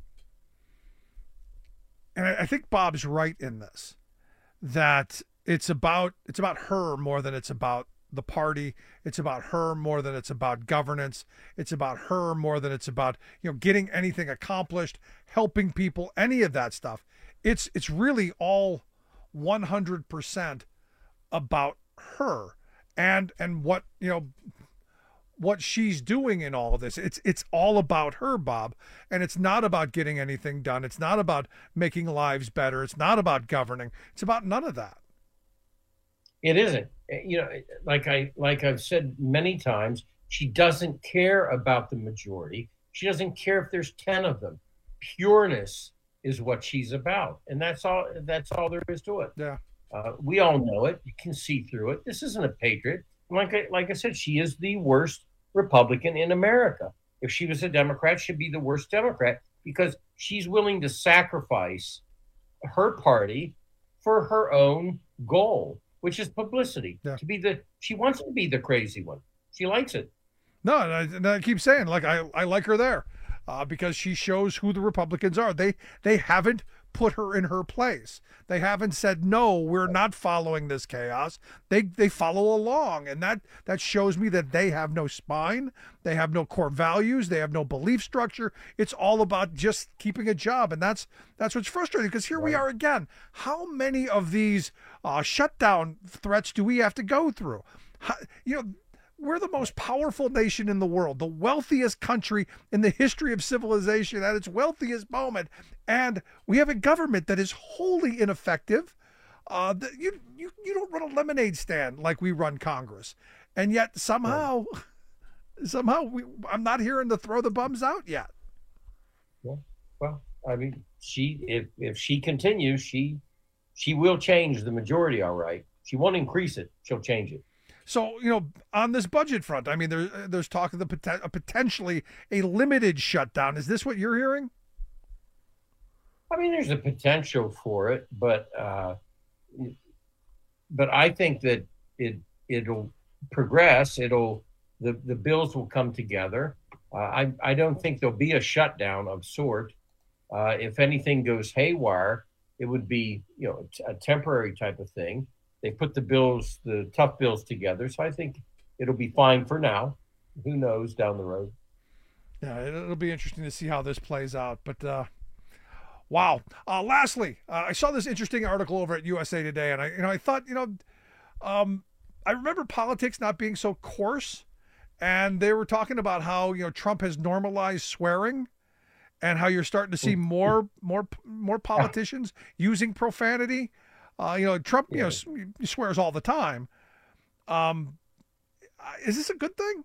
and I, I think Bob's right in this, that it's about it's about her more than it's about the party. It's about her more than it's about governance. It's about her more than it's about, you know, getting anything accomplished, helping people, any of that stuff. It's it's really all one hundred percent about her and and what, you know, what she's doing in all of this. It's it's all about her, Bob, and it's not about getting anything done. It's not about making lives better. It's not about governing. It's about none of that. It isn't. You know, like I like I've said many times, she doesn't care about the majority. She doesn't care if there's ten of them. Pureness is what she's about, and that's all. That's all there is to it. Yeah, uh, we all know it. You can see through it. This isn't a patriot. Like I, like I said, she is the worst Republican in America. If she was a Democrat, she'd be the worst Democrat because she's willing to sacrifice her party for her own goal, which is publicity. Yeah. To be the she wants to be the crazy one. She likes it. No, and I, and I keep saying, like I, I like her there. Uh, because she shows who the Republicans are. They they haven't put her in her place. They haven't said, no, we're not following this chaos. They they follow along, and that that shows me that they have no spine. They have no core values. They have no belief structure. It's all about just keeping a job, and that's that's what's frustrating. Because here right. we are again. How many of these uh, shutdown threats do we have to go through? How, you know. We're the most powerful nation in the world, the wealthiest country in the history of civilization at its wealthiest moment. And we have a government that is wholly ineffective. Uh, the, you, you, you don't run a lemonade stand like we run Congress. And yet somehow, right. somehow we, I'm not hearing to throw the bums out yet. Yeah. Well, I mean, she, if, if she continues, she, she will change the majority. All right. She won't increase it. She'll change it. So, you know, on this budget front, I mean, there, there's talk of the poten- potentially a limited shutdown. Is this what you're hearing? I mean, there's a potential for it, but uh, but I think that it it'll progress. It'll the, the bills will come together. Uh, I I don't think there'll be a shutdown of sort. Uh, if anything goes haywire, it would be, you know, a temporary type of thing. They put the bills, the tough bills together. So I think it'll be fine for now. Who knows down the road? Yeah, it'll be interesting to see how this plays out. But, uh, wow. Uh, lastly, uh, I saw this interesting article over at U S A Today, and I, you know, I thought, you know, um, I remember politics not being so coarse, and they were talking about how, you know, Trump has normalized swearing, and how you're starting to see more, more, more politicians using profanity. Uh, you know, Trump, you know, he swears all the time. Um, is this a good thing?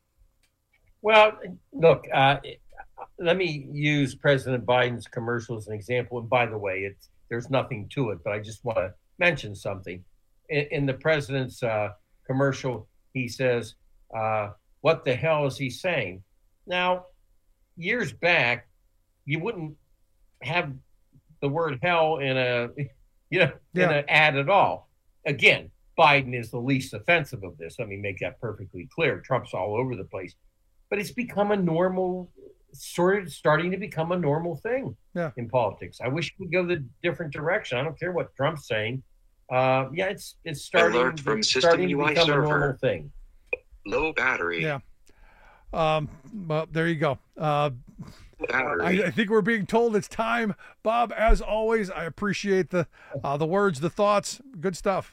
Well, look, uh, let me use President Biden's commercial as an example. And by the way, it's, there's nothing to it, but I just want to mention something. In, in the president's uh, commercial, he says, uh, what the hell is he saying? Now, years back, you wouldn't have the word hell in a... You know, yeah. in an ad at all. Again, Biden is the least offensive of this. Let me make that perfectly clear. Trump's all over the place. But it's become a normal, sort of starting to become a normal thing yeah. in politics. I wish we could go the different direction. I don't care what Trump's saying. Uh, yeah, it's it's starting, Alert from it's System starting to U I become server. a normal thing. Low battery. Yeah. Um, well, there you go. Uh, I, I think we're being told it's time. Bob, as always, I appreciate the uh, the words, the thoughts. Good stuff.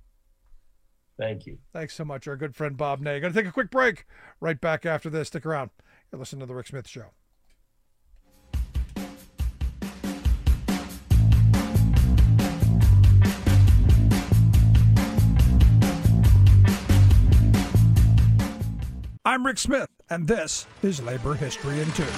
Thank you. Thanks so much, our good friend Bob Ney. Going to take a quick break. Right back after this. Stick around. You're listening to The Rick Smith Show. I'm Rick Smith, and this is Labor History in Two.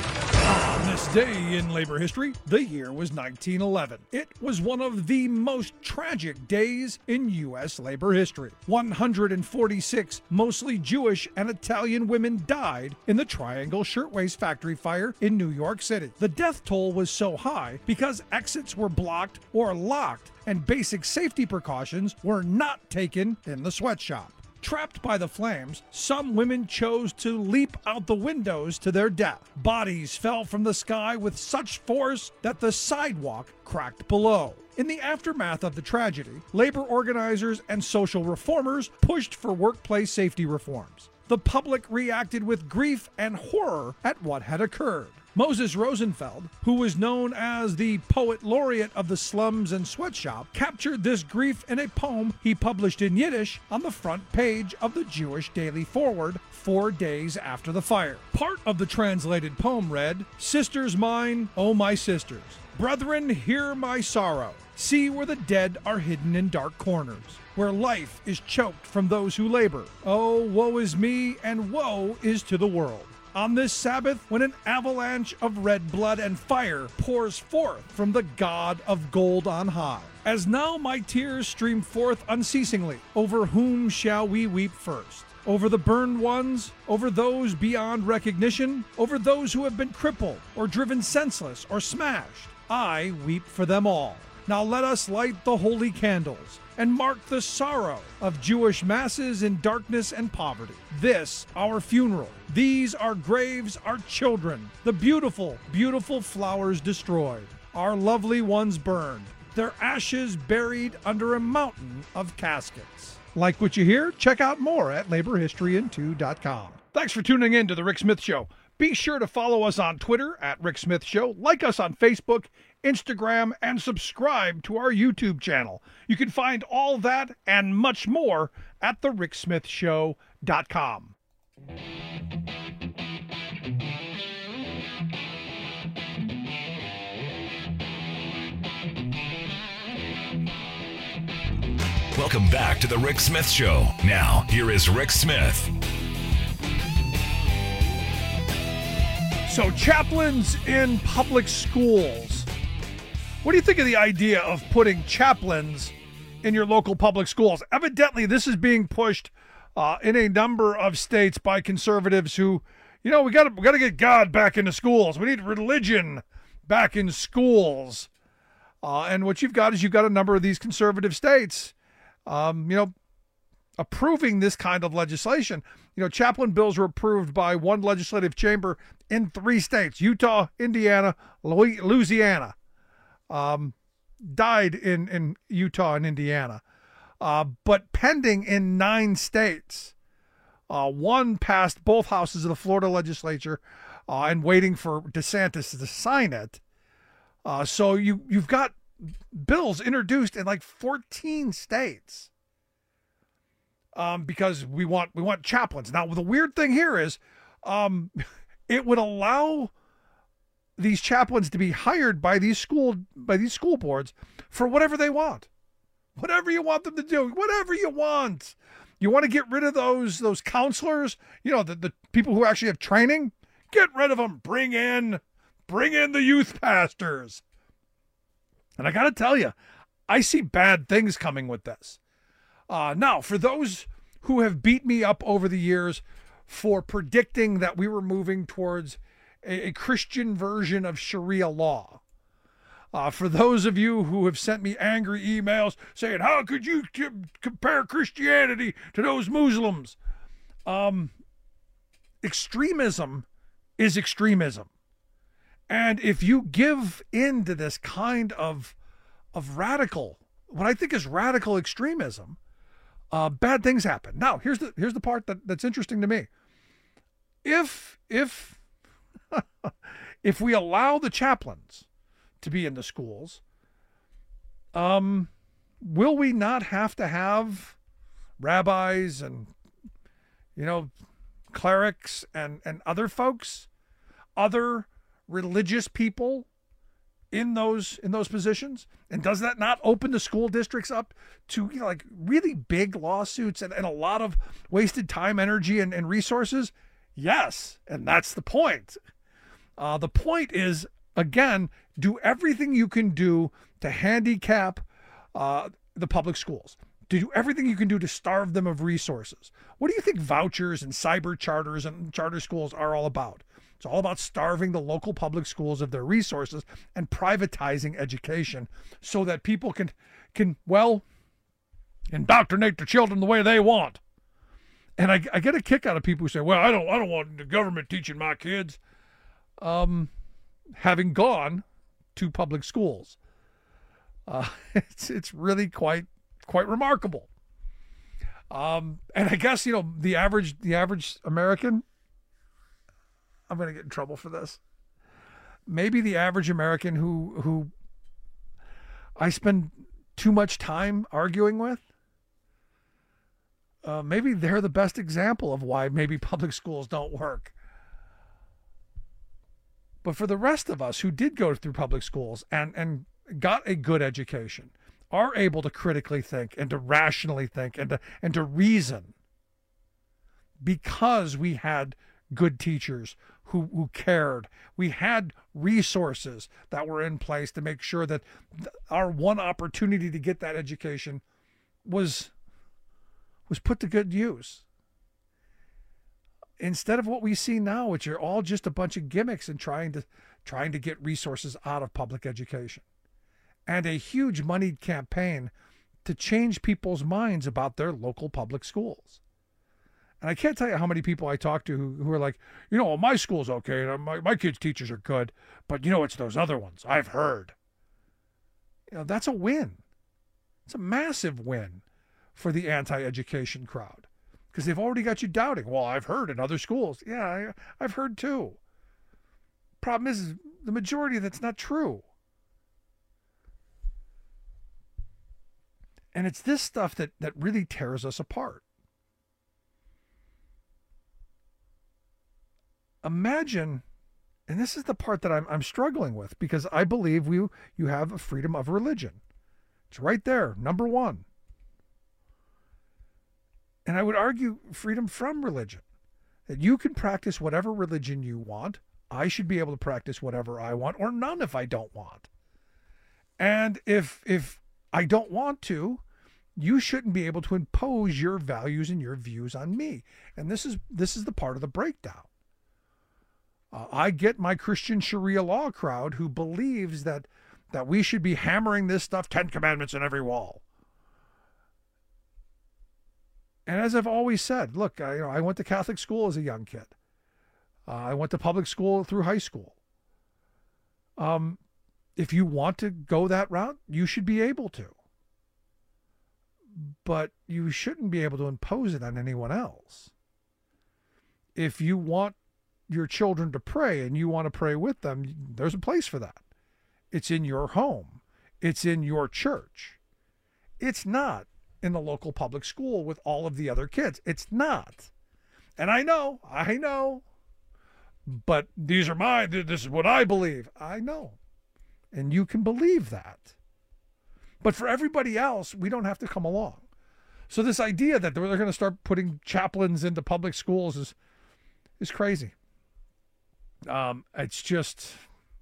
On this day in labor history, the year was nineteen eleven. It was one of the most tragic days in U S labor history. one hundred forty-six mostly Jewish and Italian women died in the Triangle Shirtwaist Factory fire in New York City. The death toll was so high because exits were blocked or locked and basic safety precautions were not taken in the sweatshop. Trapped by the flames, some women chose to leap out the windows to their death. Bodies fell from the sky with such force that the sidewalk cracked below. In the aftermath of the tragedy, labor organizers and social reformers pushed for workplace safety reforms. The public reacted with grief and horror at what had occurred. Moses Rosenfeld, who was known as the poet laureate of the slums and sweatshop, captured this grief in a poem he published in Yiddish on the front page of the Jewish Daily Forward four days after the fire. Part of the translated poem read, "Sisters mine, oh my sisters, brethren, hear my sorrow. See where the dead are hidden in dark corners, where life is choked from those who labor. Oh, woe is me, and woe is to the world. On this Sabbath, when an avalanche of red blood and fire pours forth from the God of gold on high. As now my tears stream forth unceasingly, over whom shall we weep first? Over the burned ones, over those beyond recognition, over those who have been crippled or driven senseless or smashed. I weep for them all. Now let us light the holy candles and mark the sorrow of Jewish masses in darkness and poverty. This, our funeral. These, our graves, our children. The beautiful, beautiful flowers destroyed. Our lovely ones burned. Their ashes buried under a mountain of caskets." Like what you hear? Check out more at labor history in two dot com. Thanks for tuning in to The Rick Smith Show. Be sure to follow us on Twitter at Rick Smith Show, like us on Facebook, Instagram, and subscribe to our YouTube channel. You can find all that and much more at the rick smith show dot com. Welcome back to the Rick Smith Show. Now, here is Rick Smith. So, chaplains in public schools. What do you think of the idea of putting chaplains in your local public schools? Evidently, this is being pushed uh, in a number of states by conservatives who, you know, we got to we got to get God back into schools. We need religion back in schools. Uh, and what you've got is you've got a number of these conservative states, um, you know, approving this kind of legislation. You know, chaplain bills were approved by one legislative chamber in three states: Utah, Indiana, Louisiana. Um, died in, in Utah and Indiana, uh, but pending in nine states. Uh, one passed both houses of the Florida legislature uh, and waiting for DeSantis to sign it. Uh, so you, you've got bills introduced in like fourteen states um, because we want we want chaplains. Now, the weird thing here is um, it would allow these chaplains to be hired by these school by these school boards for whatever they want, whatever you want them to do, whatever you want. You want to get rid of those those counselors, you know, the, the people who actually have training. Get rid of them. Bring in, bring in the youth pastors. And I got to tell you, I see bad things coming with this. Uh, now, for those who have beat me up over the years for predicting that we were moving towards a, a Christian version of Sharia law, uh, for those of you who have sent me angry emails saying, how could you c- compare Christianity to those Muslims? Um, extremism is extremism. And if you give in to this kind of of radical, what I think is radical extremism, uh, bad things happen. Now, here's the here's the part that, that's interesting to me. If if if we allow the chaplains to be in the schools, um, will we not have to have rabbis and, you know, clerics and, and other folks, other religious people in those in those positions? And does that not open the school districts up to, you know, like really big lawsuits and, and a lot of wasted time, energy, and, and resources? Yes, and that's the point. Uh, the point is, again, do everything you can do to handicap uh, the public schools, to do everything you can do to starve them of resources. What do you think vouchers and cyber charters and charter schools are all about? It's all about starving the local public schools of their resources and privatizing education so that people can, can well, indoctrinate their children the way they want. And I, I get a kick out of people who say, well, I don't I don't want the government teaching my kids. Um, having gone to public schools. Uh, it's it's really quite quite remarkable. Um, and I guess, you know, the average the average American, I'm going to get in trouble for this. Maybe the average American who who I spend too much time arguing with, uh, maybe they're the best example of why maybe public schools don't work. But for the rest of us who did go through public schools and, and got a good education, are able to critically think and to rationally think and to, and to reason because we had good teachers who, who cared. We had resources that were in place to make sure that th- our one opportunity to get that education was, was put to good use. Instead of what we see now, which are all just a bunch of gimmicks and trying to trying to get resources out of public education. And a huge moneyed campaign to change people's minds about their local public schools. And I can't tell you how many people I talk to who, who are like, you know, well, my school's okay, and my, my kids' teachers are good, but you know, it's those other ones, I've heard. You know, that's a win. It's a massive win for the anti-education crowd. Because they've already got you doubting. Well, I've heard in other schools. Yeah, I, I've heard too. Problem is, the majority of that's not true. And it's this stuff that, that really tears us apart. Imagine, and this is the part that I'm, I'm struggling with, because I believe we you have a freedom of religion. It's right there, number one. And I would argue freedom from religion, that you can practice whatever religion you want. I should be able to practice whatever I want, or none if I don't want. And if if I don't want to, you shouldn't be able to impose your values and your views on me. And this is this is the part of the breakdown. Uh, I get my Christian Sharia law crowd who believes that that we should be hammering this stuff, Ten Commandments in every wall. And as I've always said, look, I, you know, I went to Catholic school as a young kid. Uh, I went to public school through high school. Um, if you want to go that route, you should be able to. But you shouldn't be able to impose it on anyone else. If you want your children to pray and you want to pray with them, there's a place for that. It's in your home. It's in your church. It's not in the local public school with all of the other kids. It's not. And I know, I know, but these are my, this is what I believe. I know. And you can believe that. But for everybody else, we don't have to come along. So this idea that they're going to start putting chaplains into public schools is, is crazy. Um, it's just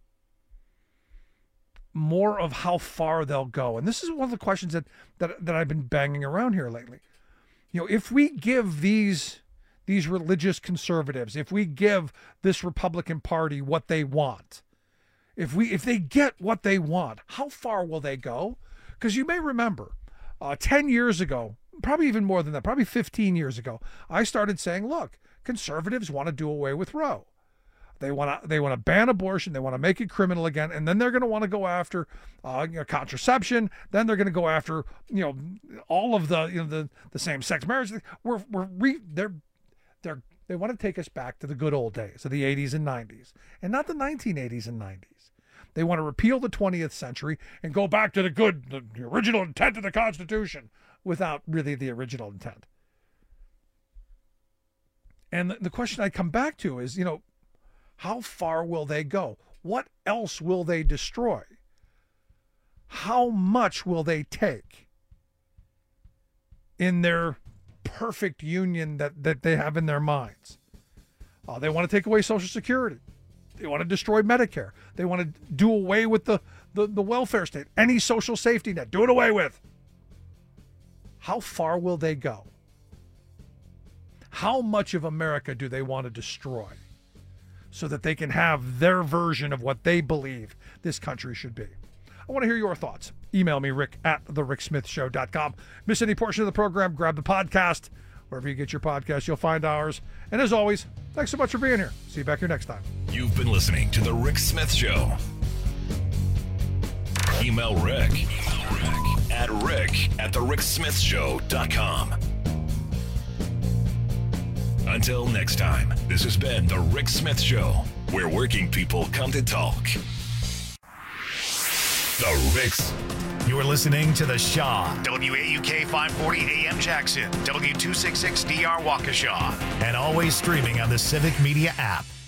more of how far they'll go. And this is one of the questions that, that, that I've been banging around here lately. You know, if we give these, these religious conservatives, if we give this Republican Party what they want, if we, if they get what they want, how far will they go? Because you may remember uh, ten years ago, probably even more than that, probably fifteen years ago, I started saying, look, conservatives want to do away with Roe. They want to they want to ban abortion. They want to make it criminal again, and then they're going to want to go after uh, you know, contraception. Then they're going to go after you know all of the you know the, the same sex marriage. We're we're re, they're they're they want to take us back to the good old days of the eighties and nineties, and not the nineteen eighties and nineties. They want to repeal the twentieth century and go back to the good, the, the original intent of the Constitution, without really the original intent. And the, the question I come back to is, you know. How far will they go? What else will they destroy? How much will they take in their perfect union that, that they have in their minds? Uh, they want to take away Social Security. They want to destroy Medicare. They want to do away with the, the, the welfare state. Any social safety net, do it away with. How far will they go? How much of America do they want to destroy so that they can have their version of what they believe this country should be? I want to hear your thoughts. Email me, Rick at the rick smith show dot com. Miss any portion of the program, grab the podcast. Wherever you get your podcast, you'll find ours. And as always, thanks so much for being here. See you back here next time. You've been listening to The Rick Smith Show. Email Rick, Email Rick at rick at the rick smith show dot com. Until next time, this has been The Rick Smith Show, where working people come to talk. The Rick's. You are listening to The Shaw, W A U K five forty A M Jackson, W two sixty-six D R Waukesha, and always streaming on the Civic Media app.